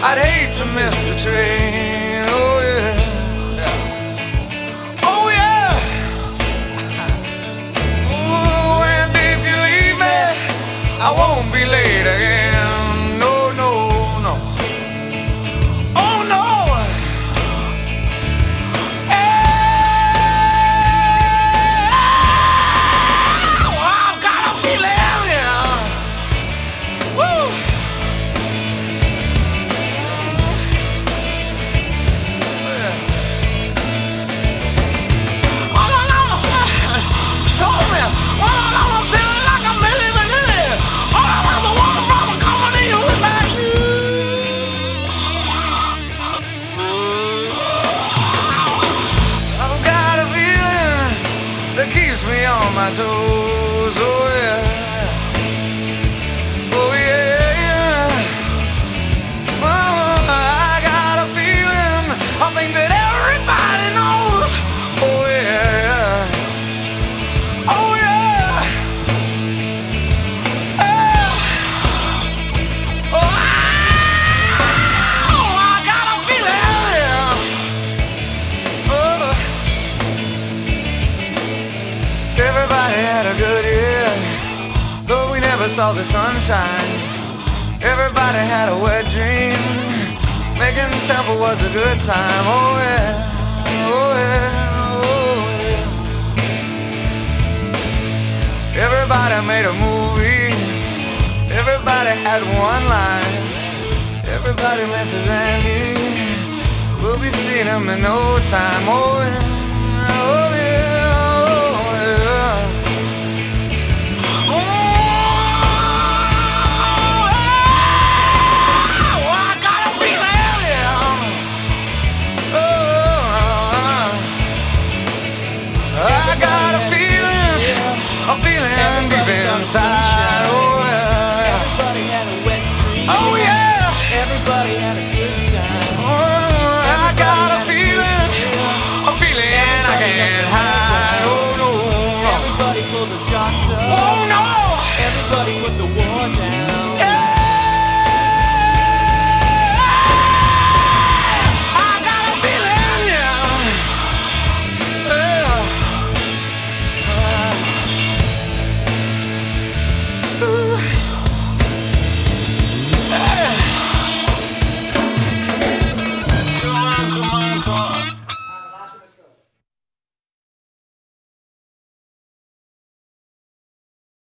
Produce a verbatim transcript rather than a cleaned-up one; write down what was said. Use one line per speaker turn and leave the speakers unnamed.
I'd hate to miss the train. Oh yeah, yeah. Oh yeah. Ooh, and if you leave me, I won't be late again. No, no, no. Oh no. Oh, I've got a feeling, yeah. Woo. That keeps me on my toes, oh yeah, oh yeah, yeah. Oh, I got a feeling, I think that everybody knows, oh yeah, yeah. Oh yeah, yeah. Oh, I got a feeling, yeah. Oh. Everybody had a good year, though we never saw the sunshine. Everybody had a wet dream, making Temple was a good time. Oh yeah, oh yeah, oh yeah. Everybody made a movie, everybody had one line. Everybody misses Andy, we'll be seeing him in no time. Oh yeah, oh yeah. I'm feeling deep inside. Oh yeah.
Everybody had a wet dream.
Oh yeah.
Everybody had a good time.
Oh, I got a feeling. I'm feeling I can't hide. Oh no.
Everybody pulled the jocks up.
Oh no.
Everybody put the war